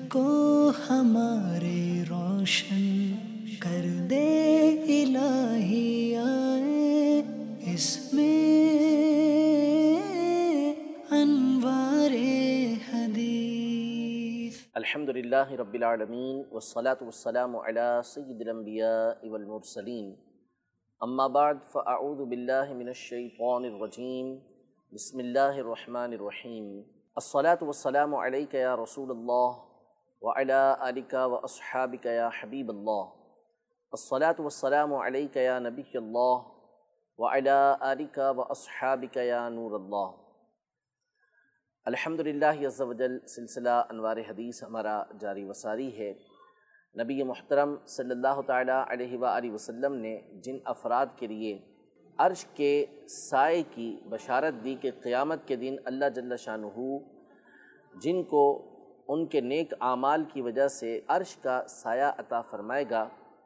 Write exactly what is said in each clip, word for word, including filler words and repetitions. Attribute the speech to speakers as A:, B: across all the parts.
A: کو ہمارے روشن کر دے الہی، آئے اس میں انوار حدیث۔
B: الحمدللہ رب العالمین والصلاة والسلام علی سید الانبیاء والمرسلین، اما بعد فاعوذ باللہ من الشیطان الرجیم، بسم اللہ الرحمن الرحیم۔ الصلاة والسلام علیک یا رسول اللہ وعلی آلک واصحابک یا حبیب اللہ، الصلاة والسلام علیک یا نبی اللہ وعلی آلک واصحابک یا نور اللہ۔ الحمدللہ عز و جل سلسلہ انوار حدیث ہمارا جاری وساری ہے۔ نبی محترم صلی اللہ تعالیٰ علیہ وآلہ وسلم نے جن افراد کے لیے عرش کے سائے کی بشارت دی کہ قیامت کے دن اللہ جل شانہ جن کو ان کے نیک اعمال کی وجہ سے عرش کا سایہ عطا فرمائے گا،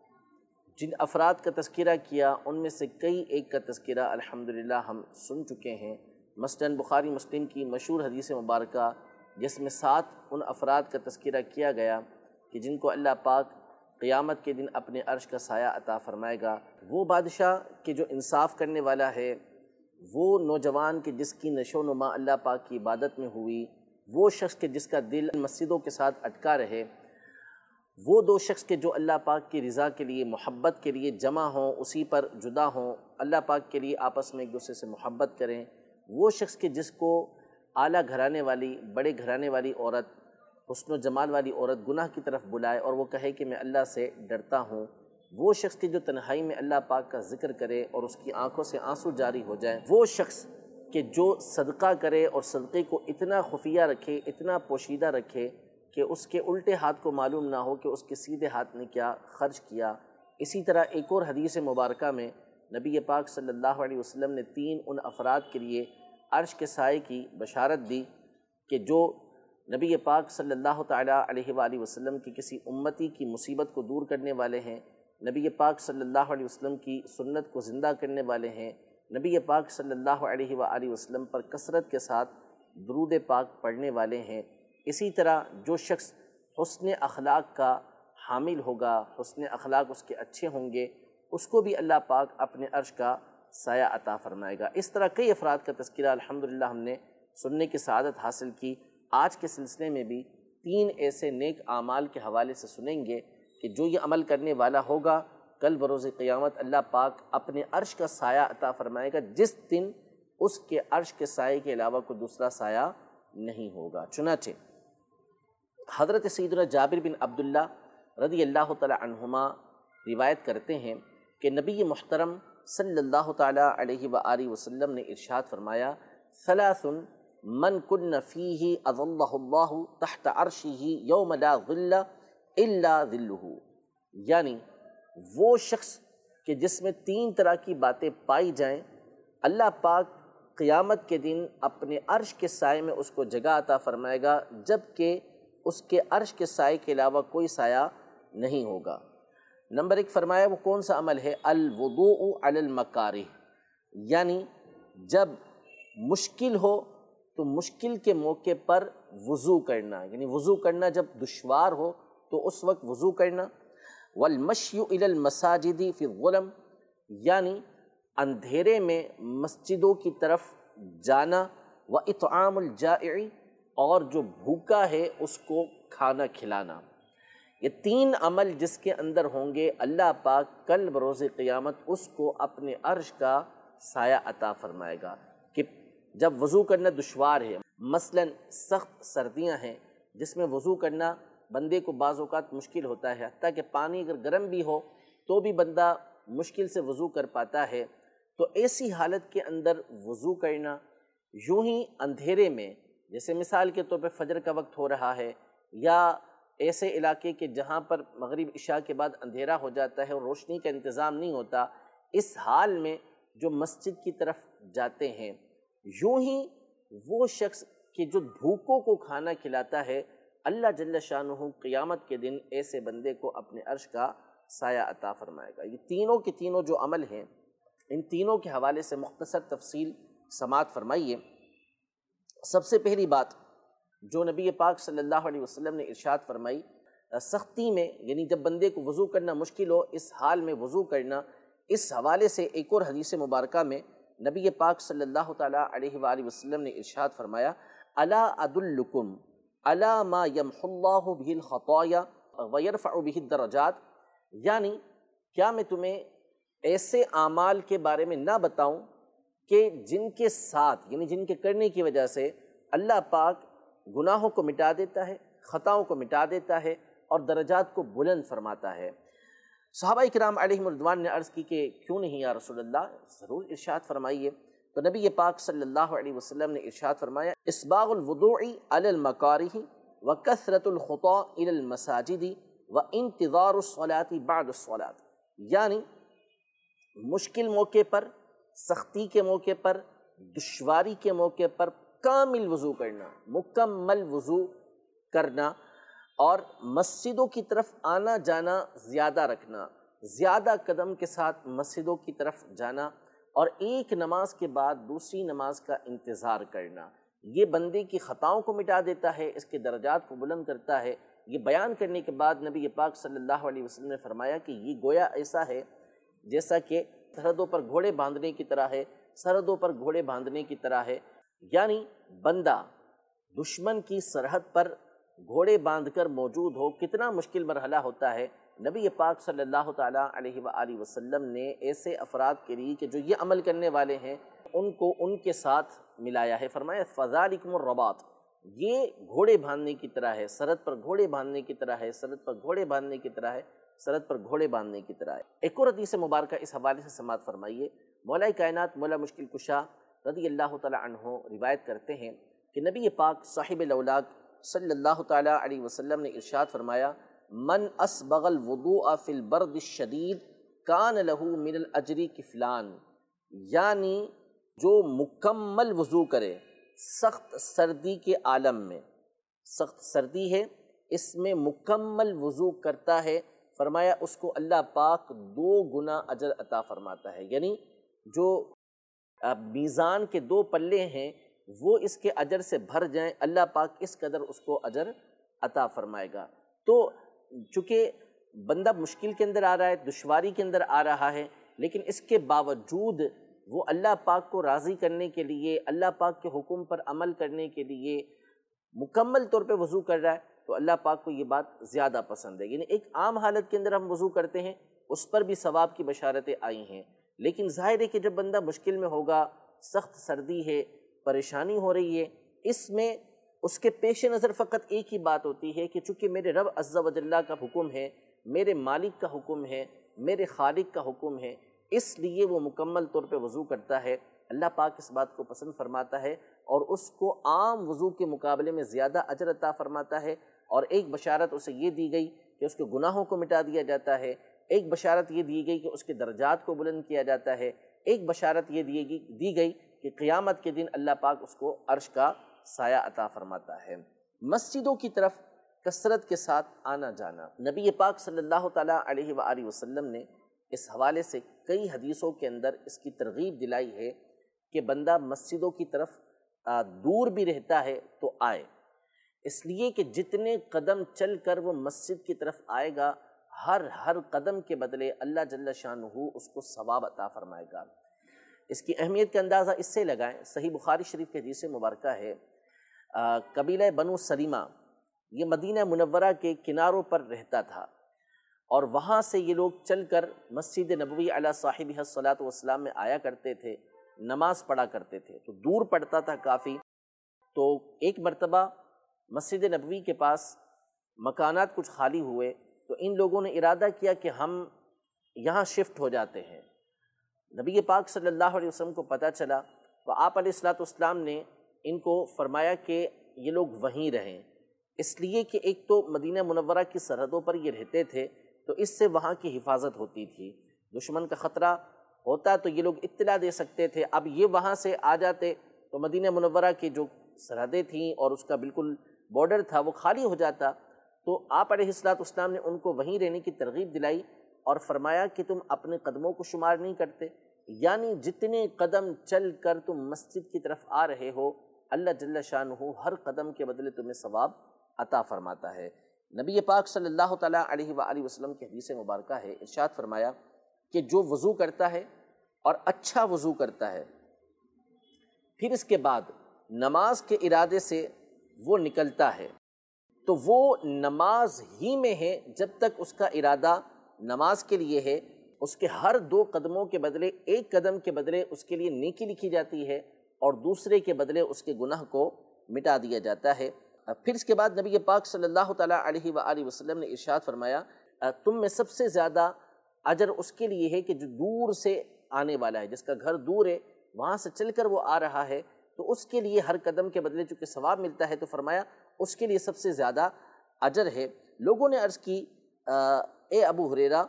B: جن افراد کا تذکرہ کیا ان میں سے کئی ایک کا تذکرہ الحمدللہ ہم سن چکے ہیں۔ مثلاً بخاری مسلم کی مشہور حدیث مبارکہ جس میں سات ان افراد کا تذکرہ کیا گیا کہ جن کو اللہ پاک قیامت کے دن اپنے عرش کا سایہ عطا فرمائے گا۔ وہ بادشاہ کہ جو انصاف کرنے والا ہے، وہ نوجوان کہ جس کی نشو و نما اللہ پاک کی عبادت میں ہوئی، وہ شخص کہ جس کا دل مسجدوں کے ساتھ اٹکا رہے، وہ دو شخص کے جو اللہ پاک کی رضا کے لیے محبت کے لیے جمع ہوں، اسی پر جدا ہوں، اللہ پاک کے لیے آپس میں ایک دوسرے سے محبت کریں، وہ شخص کہ جس کو اعلیٰ گھرانے والی بڑے گھرانے والی عورت، حسن و جمال والی عورت گناہ کی طرف بلائے اور وہ کہے کہ میں اللہ سے ڈرتا ہوں، وہ شخص کہ جو تنہائی میں اللہ پاک کا ذکر کرے اور اس کی آنکھوں سے آنسو جاری ہو جائے، وہ شخص کہ جو صدقہ کرے اور صدقے کو اتنا خفیہ رکھے، اتنا پوشیدہ رکھے کہ اس کے الٹے ہاتھ کو معلوم نہ ہو کہ اس کے سیدھے ہاتھ نے کیا خرچ کیا۔ اسی طرح ایک اور حدیث مبارکہ میں نبی پاک صلی اللہ علیہ وسلم نے تین ان افراد کے لیے عرش کے سائے کی بشارت دی کہ جو نبی پاک صلی اللہ تعالیٰ علیہ وآلہ وسلم کی کسی امتی کی مصیبت کو دور کرنے والے ہیں، نبی پاک صلی اللہ علیہ وسلم کی سنت کو زندہ کرنے والے ہیں، نبی پاک صلی اللہ علیہ وآلہ وسلم پر کثرت کے ساتھ درود پاک پڑھنے والے ہیں۔ اسی طرح جو شخص حسن اخلاق کا حامل ہوگا، حسن اخلاق اس کے اچھے ہوں گے، اس کو بھی اللہ پاک اپنے عرش کا سایہ عطا فرمائے گا۔ اس طرح کئی افراد کا تذکرہ الحمدللہ ہم نے سننے کی سعادت حاصل کی۔ آج کے سلسلے میں بھی تین ایسے نیک اعمال کے حوالے سے سنیں گے کہ جو یہ عمل کرنے والا ہوگا، کل بروز قیامت اللہ پاک اپنے عرش کا سایہ عطا فرمائے گا، جس دن اس کے عرش کے سائے کے علاوہ کوئی دوسرا سایہ نہیں ہوگا۔ چنانچہ حضرت سیدنا جابر بن عبداللہ رضی اللہ تعالی عنہما روایت کرتے ہیں کہ نبی محترم صلی اللہ تعالی علیہ وآلہ وسلم نے ارشاد فرمایا، ثلاث من کن فیہ اظلہ اللہ تحت عرشہ یوم لا ظل الا ظلہ، یعنی وہ شخص کہ جس میں تین طرح کی باتیں پائی جائیں، اللہ پاک قیامت کے دن اپنے عرش کے سائے میں اس کو جگہ عطا فرمائے گا، جبکہ اس کے عرش کے سائے کے علاوہ کوئی سایہ نہیں ہوگا۔ نمبر ایک فرمایا وہ کون سا عمل ہے؟ الوضوء علی المکارہ، یعنی جب مشکل ہو تو مشکل کے موقع پر وضو کرنا، یعنی وضو کرنا جب دشوار ہو تو اس وقت وضو کرنا۔ والمشی الی المساجد فی الظلم، یعنی اندھیرے میں مسجدوں کی طرف جانا۔ واطعام الجائع، اور جو بھوکا ہے اس کو کھانا کھلانا۔ یہ تین عمل جس کے اندر ہوں گے، اللہ پاک کل بروز قیامت اس کو اپنے عرش کا سایہ عطا فرمائے گا۔ کہ جب وضو کرنا دشوار ہے، مثلاً سخت سردیاں ہیں جس میں وضو کرنا بندے کو بعض اوقات مشکل ہوتا ہے، حتیٰ کہ پانی اگر گرم بھی ہو تو بھی بندہ مشکل سے وضو کر پاتا ہے، تو ایسی حالت کے اندر وضو کرنا، یوں ہی اندھیرے میں، جیسے مثال کے طور پہ فجر کا وقت ہو رہا ہے، یا ایسے علاقے کے جہاں پر مغرب عشاء کے بعد اندھیرا ہو جاتا ہے اور روشنی کا انتظام نہیں ہوتا، اس حال میں جو مسجد کی طرف جاتے ہیں، یوں ہی وہ شخص کہ جو بھوکوں کو کھانا کھلاتا ہے، اللہ جل شانہ قیامت کے دن ایسے بندے کو اپنے عرش کا سایہ عطا فرمائے گا۔ یہ تینوں کے تینوں جو عمل ہیں، ان تینوں کے حوالے سے مختصر تفصیل سماعت فرمائیے۔ سب سے پہلی بات جو نبی پاک صلی اللہ علیہ وسلم نے ارشاد فرمائی سختی میں، یعنی جب بندے کو وضو کرنا مشکل ہو اس حال میں وضو کرنا، اس حوالے سے ایک اور حدیث مبارکہ میں نبی پاک صلی اللہ تعالیٰ علیہ وآلہ وسلم نے ارشاد فرمایا الا ادلکم الا ما یمحو اللہ بہ الخطایا ویرفع بہ الدرجات، یعنی کیا میں تمہیں ایسے اعمال کے بارے میں نہ بتاؤں کہ جن کے ساتھ، یعنی جن کے کرنے کی وجہ سے اللہ پاک گناہوں کو مٹا دیتا ہے، خطاؤں کو مٹا دیتا ہے اور درجات کو بلند فرماتا ہے۔ صحابہ کرام علیہم رضوان نے عرض کی کہ کیوں نہیں یا رسول اللہ، ضرور ارشاد فرمائیے۔ تو نبی پاک صلی اللہ علیہ وسلم نے ارشاد فرمایا اسباغ الوضوء علی المکارہ وکثرۃ الخطا الی المساجد وانتظار الصلاۃ بعد الصلاۃ، یعنی مشکل موقع پر، سختی کے موقع پر، دشواری کے موقع پر کامل وضو کرنا، مکمل وضو کرنا، اور مسجدوں کی طرف آنا جانا زیادہ رکھنا، زیادہ قدم کے ساتھ مسجدوں کی طرف جانا، اور ایک نماز کے بعد دوسری نماز کا انتظار کرنا، یہ بندے کی خطاؤں کو مٹا دیتا ہے، اس کے درجات کو بلند کرتا ہے۔ یہ بیان کرنے کے بعد نبی پاک صلی اللہ علیہ وسلم نے فرمایا کہ یہ گویا ایسا ہے جیسا کہ سرحدوں پر گھوڑے باندھنے کی طرح ہے، سرحدوں پر گھوڑے باندھنے کی طرح ہے، یعنی بندہ دشمن کی سرحد پر گھوڑے باندھ کر موجود ہو، کتنا مشکل مرحلہ ہوتا ہے۔ نبی پاک صلی اللہ تعالیٰ علیہ وآلہ وسلم نے ایسے افراد کے لیے کہ جو یہ عمل کرنے والے ہیں ان کو ان کے ساتھ ملایا ہے، فرمایا فذالکم الرباط، یہ گھوڑے باندھنے کی طرح ہے، سرحد پر گھوڑے باندھنے کی طرح ہے، سرحد پر گھوڑے باندھنے کی طرح ہے، سرحد پر گھوڑے باندھنے کی طرح ہے۔ ایک اور حدیث مبارکہ اس حوالے سے سماعت فرمائیے، مولا کائنات مولا مشکل کشا رضی اللہ تعالیٰ عنہ روایت کرتے ہیں کہ نبی پاک صاحب الاولاق صلی اللہ تعالیٰ علیہ وسلم نے ارشاد فرمایا من اسبغ الوضوء فی البرد الشدید کان لہ من الاجر کفلان، یعنی جو مکمل وضو کرے سخت سردی کے عالم میں، سخت سردی ہے اس میں مکمل وضو کرتا ہے، فرمایا اس کو اللہ پاک دو گنا اجر عطا فرماتا ہے، یعنی جو میزان کے دو پلے ہیں وہ اس کے اجر سے بھر جائیں، اللہ پاک اس قدر اس کو اجر عطا فرمائے گا۔ تو چونکہ بندہ مشکل کے اندر آ رہا ہے، دشواری کے اندر آ رہا ہے، لیکن اس کے باوجود وہ اللہ پاک کو راضی کرنے کے لیے، اللہ پاک کے حکم پر عمل کرنے کے لیے مکمل طور پہ وضو کر رہا ہے، تو اللہ پاک کو یہ بات زیادہ پسند ہے۔ یعنی ایک عام حالت کے اندر ہم وضو کرتے ہیں اس پر بھی ثواب کی بشارتیں آئی ہیں، لیکن ظاہر ہے کہ جب بندہ مشکل میں ہوگا، سخت سردی ہے، پریشانی ہو رہی ہے، اس میں اس کے پیش نظر فقط ایک ہی بات ہوتی ہے کہ چونکہ میرے رب عز و جل کا حکم ہے، میرے مالک کا حکم ہے، میرے خالق کا حکم ہے، اس لیے وہ مکمل طور پہ وضو کرتا ہے۔ اللہ پاک اس بات کو پسند فرماتا ہے اور اس کو عام وضو کے مقابلے میں زیادہ اجر عطا فرماتا ہے، اور ایک بشارت اسے یہ دی گئی کہ اس کے گناہوں کو مٹا دیا جاتا ہے، ایک بشارت یہ دی گئی کہ اس کے درجات کو بلند کیا جاتا ہے، ایک بشارت یہ دی گئی دی گئی کہ قیامت کے دن اللہ پاک اس کو عرش کا سایہ عطا فرماتا ہے۔ مسجدوں کی طرف کثرت کے ساتھ آنا جانا، نبی پاک صلی اللہ تعالیٰ علیہ وآلہ وسلم نے اس حوالے سے کئی حدیثوں کے اندر اس کی ترغیب دلائی ہے کہ بندہ مسجدوں کی طرف دور بھی رہتا ہے تو آئے، اس لیے کہ جتنے قدم چل کر وہ مسجد کی طرف آئے گا، ہر ہر قدم کے بدلے اللہ جل شانہ اس کو ثواب عطا فرمائے گا۔ اس کی اہمیت کا اندازہ اس سے لگائیں، صحیح بخاری شریف کے حدیث مبارکہ ہے، قبیلہ بنو سلیمہ یہ مدینہ منورہ کے کناروں پر رہتا تھا، اور وہاں سے یہ لوگ چل کر مسجد نبوی علی صاحبہ الصلاۃ والسلام میں آیا کرتے تھے، نماز پڑھا کرتے تھے، تو دور پڑتا تھا کافی۔ تو ایک مرتبہ مسجد نبوی کے پاس مکانات کچھ خالی ہوئے، تو ان لوگوں نے ارادہ کیا کہ ہم یہاں شفٹ ہو جاتے ہیں۔ نبی پاک صلی اللہ علیہ وسلم کو پتہ چلا تو آپ علیہ الصلاۃ والسلام نے ان کو فرمایا کہ یہ لوگ وہیں رہیں، اس لیے کہ ایک تو مدینہ منورہ کی سرحدوں پر یہ رہتے تھے تو اس سے وہاں کی حفاظت ہوتی تھی، دشمن کا خطرہ ہوتا تو یہ لوگ اطلاع دے سکتے تھے۔ اب یہ وہاں سے آ جاتے تو مدینہ منورہ کی جو سرحدیں تھیں اور اس کا بالکل بارڈر تھا وہ خالی ہو جاتا، تو آپ علیہ الصلاۃ والسلام نے ان کو وہیں رہنے کی ترغیب دلائی اور فرمایا کہ تم اپنے قدموں کو شمار نہیں کرتے، یعنی جتنے قدم چل کر تم مسجد کی طرف آ رہے ہو اللہ جل شانہ ہر قدم کے بدلے تمہیں ثواب عطا فرماتا ہے۔ نبی پاک صلی اللہ تعالیٰ علیہ وآلہ وسلم کی حدیث مبارکہ ہے، ارشاد فرمایا کہ جو وضو کرتا ہے اور اچھا وضو کرتا ہے، پھر اس کے بعد نماز کے ارادے سے وہ نکلتا ہے، تو وہ نماز ہی میں ہے جب تک اس کا ارادہ نماز کے لیے ہے، اس کے ہر دو قدموں کے بدلے ایک قدم کے بدلے اس کے لیے نیکی لکھی جاتی ہے اور دوسرے کے بدلے اس کے گناہ کو مٹا دیا جاتا ہے۔ پھر اس کے بعد نبی پاک صلی اللہ تعالیٰ علیہ وآلہ وسلم نے ارشاد فرمایا تم میں سب سے زیادہ اجر اس کے لیے ہے کہ جو دور سے آنے والا ہے، جس کا گھر دور ہے، وہاں سے چل کر وہ آ رہا ہے، تو اس کے لیے ہر قدم کے بدلے چونکہ ثواب ملتا ہے، تو فرمایا اس کے لیے سب سے زیادہ اجر ہے۔ لوگوں نے عرض کی اے ابو ہریرہ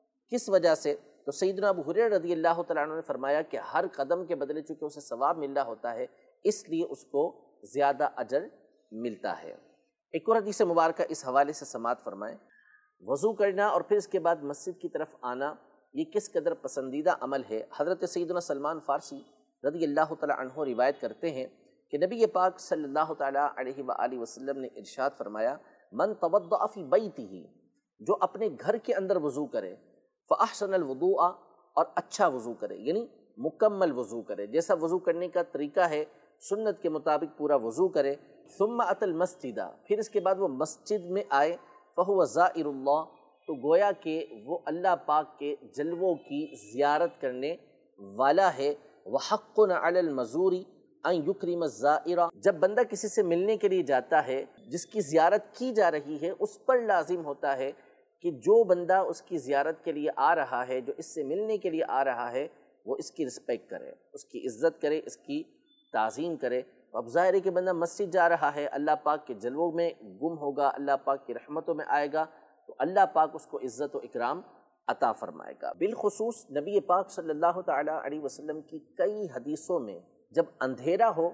B: کس وجہ سے؟ تو سیدنا ابو ہریرہ رضی اللہ تعالیٰ عنہ نے فرمایا کہ ہر قدم کے بدلے چونکہ اسے ثواب مل رہا ہوتا ہے، اس لیے اس کو زیادہ اجر ملتا ہے۔ ایک اور حدیث مبارکہ اس حوالے سے سماعت فرمائیں، وضو کرنا اور پھر اس کے بعد مسجد کی طرف آنا یہ کس قدر پسندیدہ عمل ہے۔ حضرت سیدنا سلمان فارسی رضی اللہ تعالیٰ عنہ روایت کرتے ہیں کہ نبی پاک صلی اللہ تعالیٰ علیہ وآلہ وسلم نے ارشاد فرمایا من توضأ فی بیتہ، جو اپنے گھر کے اندر وضو کرے، فاحسن الوضوء، اور اچھا وضو کرے، یعنی مکمل وضو کرے، جیسا وضو کرنے کا طریقہ ہے سنت کے مطابق پورا وضو کرے، ثم اتى المسجد، پھر اس کے بعد وہ مسجد میں آئے، فہو زائر اللہ، تو گویا کہ وہ اللہ پاک کے جلووں کی زیارت کرنے والا ہے۔ وحق علی المزور ان یکرم الزائر، جب بندہ کسی سے ملنے کے لیے جاتا ہے جس کی زیارت کی جا رہی ہے، اس پر لازم ہوتا ہے کہ جو بندہ اس کی زیارت کے لیے آ رہا ہے، جو اس سے ملنے کے لیے آ رہا ہے، وہ اس کی رسپیکٹ کرے، اس کی عزت کرے، اس کی تعظیم کرے۔ اب ظاہر ہے کہ بندہ مسجد جا رہا ہے، اللہ پاک کے جلووں میں گم ہوگا، اللہ پاک کی رحمتوں میں آئے گا، تو اللہ پاک اس کو عزت و اکرام عطا فرمائے گا۔ بالخصوص نبی پاک صلی اللہ تعالیٰ علیہ وسلم کی کئی حدیثوں میں جب اندھیرا ہو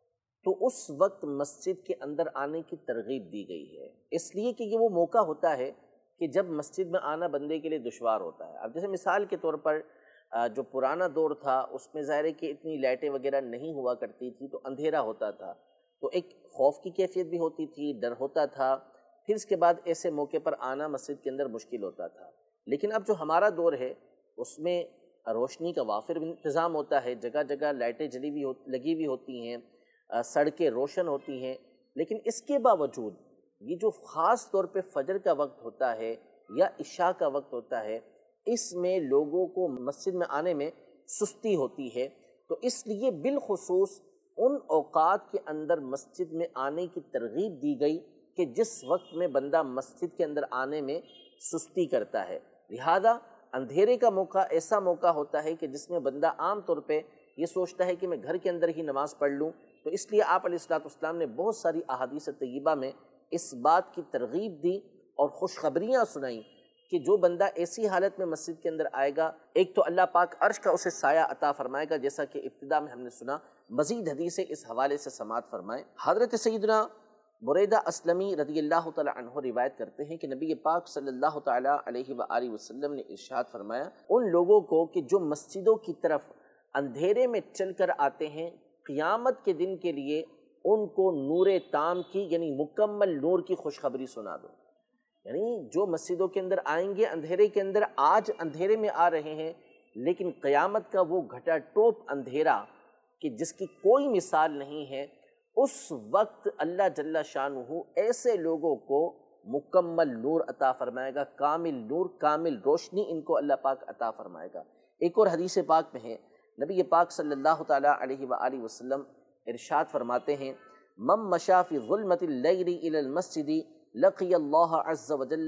B: تو اس وقت مسجد کے اندر آنے کی ترغیب دی گئی ہے، اس لیے کہ یہ وہ موقع ہوتا ہے کہ جب مسجد میں آنا بندے کے لیے دشوار ہوتا ہے۔ اب جیسے مثال کے طور پر جو پرانا دور تھا اس میں ظاہر ہے کہ اتنی لائٹیں وغیرہ نہیں ہوا کرتی تھی، تو اندھیرا ہوتا تھا، تو ایک خوف کی کیفیت بھی ہوتی تھی، ڈر ہوتا تھا، پھر اس کے بعد ایسے موقع پر آنا مسجد کے اندر مشکل ہوتا تھا۔ لیکن اب جو ہمارا دور ہے اس میں روشنی کا وافر انتظام ہوتا ہے، جگہ جگہ لائٹیں جلی ہوئی لگی ہوئی ہوتی ہیں، سڑکیں روشن ہوتی ہیں، لیکن اس کے باوجود یہ جو خاص طور پہ فجر کا وقت ہوتا ہے یا عشاء کا وقت ہوتا ہے، اس میں لوگوں کو مسجد میں آنے میں سستی ہوتی ہے، تو اس لیے بالخصوص ان اوقات کے اندر مسجد میں آنے کی ترغیب دی گئی کہ جس وقت میں بندہ مسجد کے اندر آنے میں سستی کرتا ہے۔ لہذا اندھیرے کا موقع ایسا موقع ہوتا ہے کہ جس میں بندہ عام طور پہ یہ سوچتا ہے کہ میں گھر کے اندر ہی نماز پڑھ لوں، تو اس لیے آپ علیہ الصلوۃ والسلام نے بہت ساری احادیث طیبہ میں اس بات کی ترغیب دی اور خوشخبریاں سنائیں کہ جو بندہ ایسی حالت میں مسجد کے اندر آئے گا، ایک تو اللہ پاک عرش کا اسے سایہ عطا فرمائے گا، جیسا کہ ابتدا میں ہم نے سنا۔ مزید حدیثیں اس حوالے سے سماعت فرمائیں۔ حضرت سیدنا بریدہ اسلمی رضی اللہ تعالی عنہ روایت کرتے ہیں کہ نبی پاک صلی اللہ تعالی علیہ وآلہ وسلم نے ارشاد فرمایا ان لوگوں کو کہ جو مسجدوں کی طرف اندھیرے میں چل کر آتے ہیں، قیامت کے دن کے لیے ان کو نور تام کی یعنی مکمل نور کی خوشخبری سنا دو۔ یعنی جو مسجدوں کے اندر آئیں گے اندھیرے کے اندر، آج اندھیرے میں آ رہے ہیں، لیکن قیامت کا وہ گھٹا ٹوپ اندھیرا کہ جس کی کوئی مثال نہیں ہے، اس وقت اللہ جل شانہ ایسے لوگوں کو مکمل نور عطا فرمائے گا، کامل نور، کامل روشنی ان کو اللہ پاک عطا فرمائے گا۔ ایک اور حدیث پاک میں ہے، نبی پاک صلی اللہ تعالیٰ علیہ وآلہ وسلم ارشاد فرماتے ہیں من مشى في ظلمة الليل إلى المسجد لقي الله عز وجل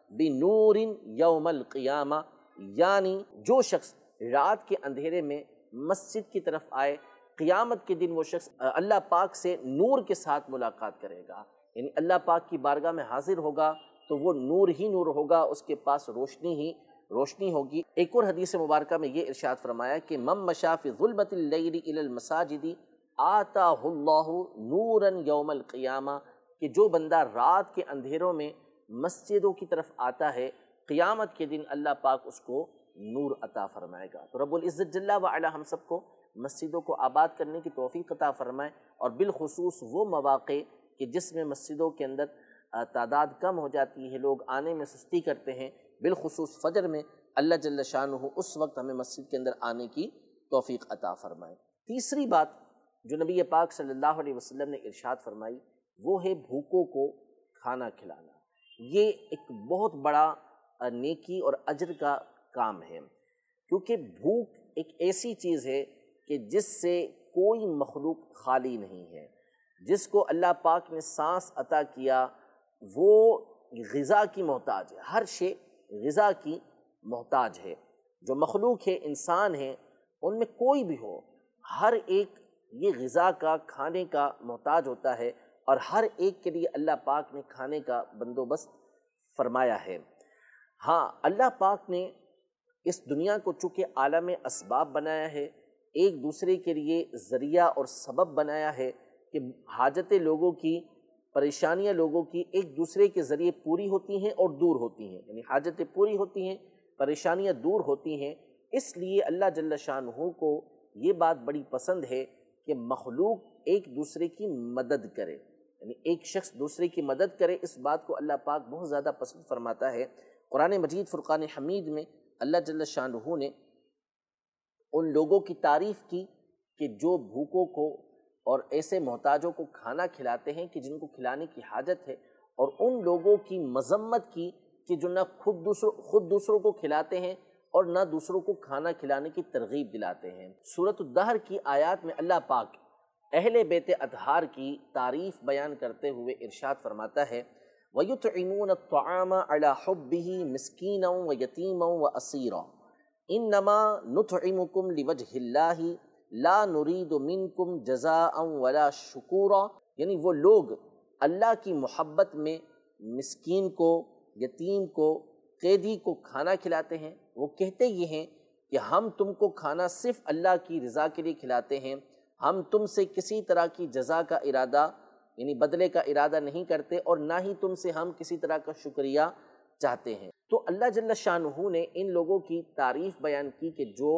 B: بنور يوم القيامة، یعنی جو شخص رات کے اندھیرے میں مسجد کی طرف آئے، قیامت کے دن وہ شخص اللہ پاک سے نور کے ساتھ ملاقات کرے گا، یعنی اللہ پاک کی بارگاہ میں حاضر ہوگا تو وہ نور ہی نور ہوگا، اس کے پاس روشنی ہی روشنی ہوگی۔ ایک اور حدیث مبارکہ میں یہ ارشاد فرمایا کہ من مشى في ظلمة الليل إلى المساجد آتاہ اللہ نورا یوم القیامہ، کہ جو بندہ رات کے اندھیروں میں مسجدوں کی طرف آتا ہے، قیامت کے دن اللہ پاک اس کو نور عطا فرمائے گا۔ تو رب العزت جل وعلا ہم سب کو مسجدوں کو آباد کرنے کی توفیق عطا فرمائے، اور بالخصوص وہ مواقع کہ جس میں مسجدوں کے اندر تعداد کم ہو جاتی ہے، لوگ آنے میں سستی کرتے ہیں، بالخصوص فجر میں، اللہ جل شانہ اس وقت ہمیں مسجد کے اندر آنے کی توفیق عطا فرمائے۔ تیسری بات جو نبی پاک صلی اللہ علیہ وسلم نے ارشاد فرمائی وہ ہے بھوکوں کو کھانا کھلانا۔ یہ ایک بہت بڑا نیکی اور اجر کا کام ہے، کیونکہ بھوک ایک ایسی چیز ہے کہ جس سے کوئی مخلوق خالی نہیں ہے۔ جس کو اللہ پاک نے سانس عطا کیا وہ غذا کی محتاج ہے، ہر شے غذا کی محتاج ہے۔ جو مخلوق ہے، انسان ہے، ان میں کوئی بھی ہو، ہر ایک یہ غذا کا، کھانے کا محتاج ہوتا ہے، اور ہر ایک کے لیے اللہ پاک نے کھانے کا بندوبست فرمایا ہے۔ ہاں، اللہ پاک نے اس دنیا کو چونکہ عالم اسباب بنایا ہے، ایک دوسرے کے لیے ذریعہ اور سبب بنایا ہے کہ حاجتیں لوگوں کی، پریشانیاں لوگوں کی ایک دوسرے کے ذریعے پوری ہوتی ہیں اور دور ہوتی ہیں، یعنی حاجتیں پوری ہوتی ہیں، پریشانیاں دور ہوتی ہیں۔ اس لیے اللہ جل شانہ کو یہ بات بڑی پسند ہے کہ مخلوق ایک دوسرے کی مدد کرے، یعنی ایک شخص دوسرے کی مدد کرے۔ اس بات کو اللہ پاک بہت زیادہ پسند فرماتا ہے۔ قرآن مجید فرقان حمید میں اللہ جل شانہ نے ان لوگوں کی تعریف کی کہ جو بھوکوں کو اور ایسے محتاجوں کو کھانا کھلاتے ہیں کہ جن کو کھلانے کی حاجت ہے، اور ان لوگوں کی مذمت کی کہ جو نہ خود دوسروں خود دوسروں کو کھلاتے ہیں اور نہ دوسروں کو کھانا کھلانے کی ترغیب دلاتے ہیں۔ سورۃ الدہر کی آیات میں اللہ پاک اہل بیت اطہار کی تعریف بیان کرتے ہوئے ارشاد فرماتا ہے وَيُطْعِمُونَ الطَّعَامَ عَلَى حُبِّهِ مِسْكِينًا وَيَتِيمًا وَأَسِيرًا إِنَّمَا نُطْعِمُكُمْ لِوَجْهِ اللَّهِ لَا نُرِيدُ مِنْكُمْ جَزَاءً وَلَا شُكُورًا، یعنی وہ لوگ اللہ کی محبت میں مسکین کو، یتیم کو، قیدی کو کھانا کھلاتے ہیں، وہ کہتے یہ ہیں کہ ہم تم کو کھانا صرف اللہ کی رضا کے لیے کھلاتے ہیں، ہم تم سے کسی طرح کی جزا کا ارادہ یعنی بدلے کا ارادہ نہیں کرتے، اور نہ ہی تم سے ہم کسی طرح کا شکریہ چاہتے ہیں۔ تو اللہ جل شانہ نے ان لوگوں کی تعریف بیان کی کہ جو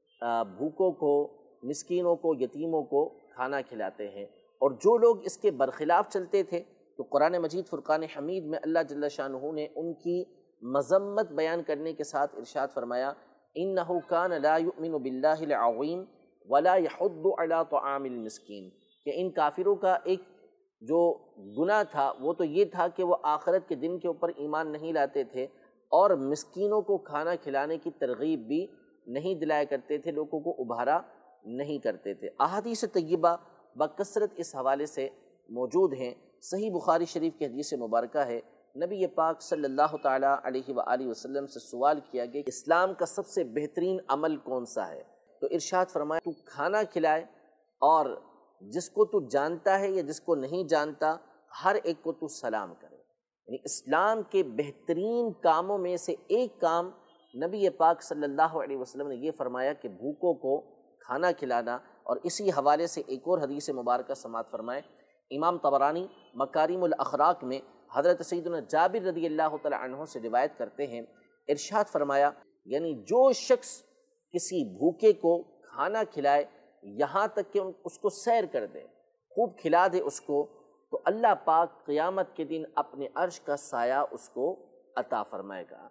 B: بھوکوں کو، مسکینوں کو، یتیموں کو کھانا کھلاتے ہیں، اور جو لوگ اس کے برخلاف چلتے تھے تو قرآن مجید فرقان حمید میں اللہ جل شانہ نے ان کی مذمت بیان کرنے کے ساتھ ارشاد فرمایا إِنَّهُ كَانَ لَا يُؤْمِنُ بِاللَّهِ الْعَظِيمِ وَلَا يَحُضُّ عَلَى طَعَامِ الْمِسْكِينِ، کہ ان کافروں کا ایک جو گناہ تھا وہ تو یہ تھا کہ وہ آخرت کے دن کے اوپر ایمان نہیں لاتے تھے، اور مسکینوں کو کھانا کھلانے کی ترغیب بھی نہیں دلایا کرتے تھے، لوگوں کو ابھارا نہیں کرتے تھے۔ احادیث طیبہ بکثرت اس حوالے سے موجود ہیں۔ صحیح بخاری شریف کی حدیث مبارکہ ہے، نبی پاک صلی اللہ تعالیٰ علیہ وآلہ وسلم سے سوال کیا گیا کہ اسلام کا سب سے بہترین عمل کون سا ہے؟ تو ارشاد فرمایا تو کھانا کھلائے، اور جس کو تو جانتا ہے یا جس کو نہیں جانتا ہر ایک کو تو سلام کرے۔ یعنی اسلام کے بہترین کاموں میں سے ایک کام نبی پاک صلی اللہ علیہ وسلم نے یہ فرمایا کہ بھوکوں کو کھانا کھلانا۔ اور اسی حوالے سے ایک اور حدیث مبارکہ سماعت فرمائے، امام طبرانی مکارم الاخلاق میں حضرت سیدنا جابر رضی اللہ تعالی عنہ سے روایت کرتے ہیں، ارشاد فرمایا یعنی جو شخص کسی بھوکے کو کھانا کھلائے یہاں تک کہ اس کو سیر کر دے، خوب کھلا دے اس کو، تو اللہ پاک قیامت کے دن اپنے عرش کا سایہ اس کو عطا فرمائے گا۔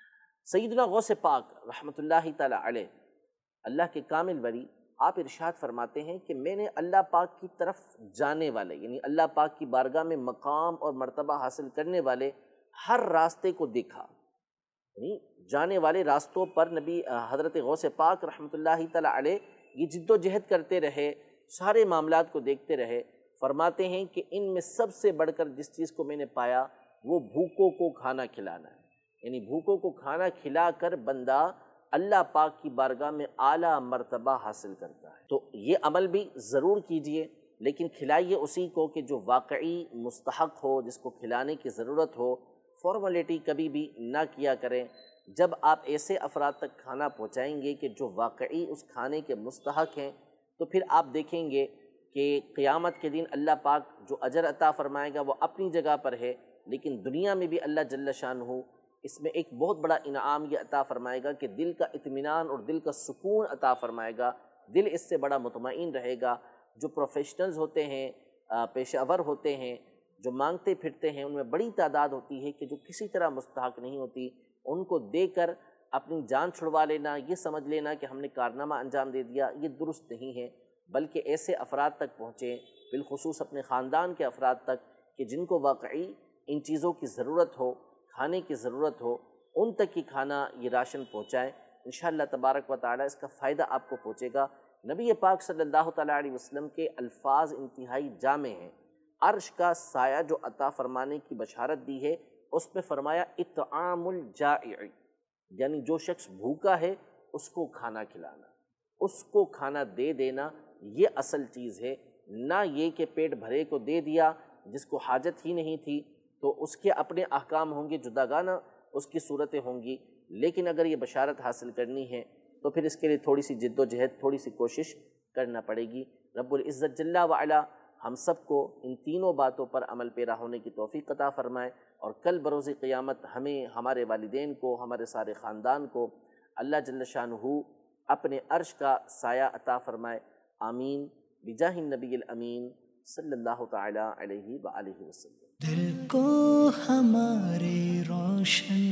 B: سیدنا غوث پاک رحمۃ اللہ تعالی علیہ، اللہ کے کامل ولی، آپ ارشاد فرماتے ہیں کہ میں نے اللہ پاک کی طرف جانے والے یعنی اللہ پاک کی بارگاہ میں مقام اور مرتبہ حاصل کرنے والے ہر راستے کو دیکھا، یعنی جانے والے راستوں پر نبی حضرت غوث پاک رحمۃ اللہ تعالی علیہ یہ جد و جہد کرتے رہے، سارے معاملات کو دیکھتے رہے۔ فرماتے ہیں کہ ان میں سب سے بڑھ کر جس چیز کو میں نے پایا وہ بھوکوں کو کھانا کھلانا ہے، یعنی بھوکوں کو کھانا کھلا کر بندہ اللہ پاک کی بارگاہ میں اعلیٰ مرتبہ حاصل کرتا ہے۔ تو یہ عمل بھی ضرور کیجئے، لیکن کھلائیے اسی کو کہ جو واقعی مستحق ہو، جس کو کھلانے کی ضرورت ہو۔ فارمیلٹی کبھی بھی نہ کیا کریں۔ جب آپ ایسے افراد تک کھانا پہنچائیں گے کہ جو واقعی اس کھانے کے مستحق ہیں، تو پھر آپ دیکھیں گے کہ قیامت کے دن اللہ پاک جو اجر عطا فرمائے گا وہ اپنی جگہ پر ہے، لیکن دنیا میں بھی اللہ جل شانہ اس میں ایک بہت بڑا انعام یہ عطا فرمائے گا کہ دل کا اطمینان اور دل کا سکون عطا فرمائے گا دل اس سے بڑا مطمئن رہے گا۔ جو پروفیشنلز ہوتے ہیں، پیشہ ور ہوتے ہیں، جو مانگتے پھرتے ہیں، ان میں بڑی تعداد ہوتی ہے کہ جو کسی طرح مستحق نہیں ہوتی، ان کو دے کر اپنی جان چھڑوا لینا، یہ سمجھ لینا کہ ہم نے کارنامہ انجام دے دیا، یہ درست نہیں ہے۔ بلکہ ایسے افراد تک پہنچیں، بالخصوص اپنے خاندان کے افراد تک کہ جن کو واقعی ان چیزوں کی ضرورت ہو، کھانے کی ضرورت ہو، ان تک ہی کھانا یہ راشن پہنچائیں۔ انشاءاللہ تبارک و تعالی اس کا فائدہ آپ کو پہنچے گا۔ نبی پاک صلی اللہ تعالیٰ علیہ وسلم کے الفاظ انتہائی جامع ہیں۔ عرش کا سایہ جو عطا فرمانے کی بشارت دی ہے، اس پہ فرمایا اطعام الجائع، یعنی جو شخص بھوکا ہے اس کو کھانا کھلانا، اس کو کھانا دے دینا، یہ اصل چیز ہے۔ نہ یہ کہ پیٹ بھرے کو دے دیا جس کو حاجت ہی نہیں تھی، تو اس کے اپنے احکام ہوں گے، جداگانہ اس کی صورتیں ہوں گی۔ لیکن اگر یہ بشارت حاصل کرنی ہے تو پھر اس کے لیے تھوڑی سی جد و جہد، تھوڑی سی کوشش کرنا پڑے گی۔ رب العزت جل وعلا ہم سب کو ان تینوں باتوں پر عمل پیرا ہونے کی توفیق عطا فرمائے، اور کل بروز قیامت ہمیں، ہمارے والدین کو، ہمارے سارے خاندان کو اللہ جل شانہ اپنے عرش کا سایہ عطا فرمائے۔ آمین بجاہ النبی الامین صلی اللہ تعالی علیہ وآلہ وسلم۔
A: دل کو ہمارے روشن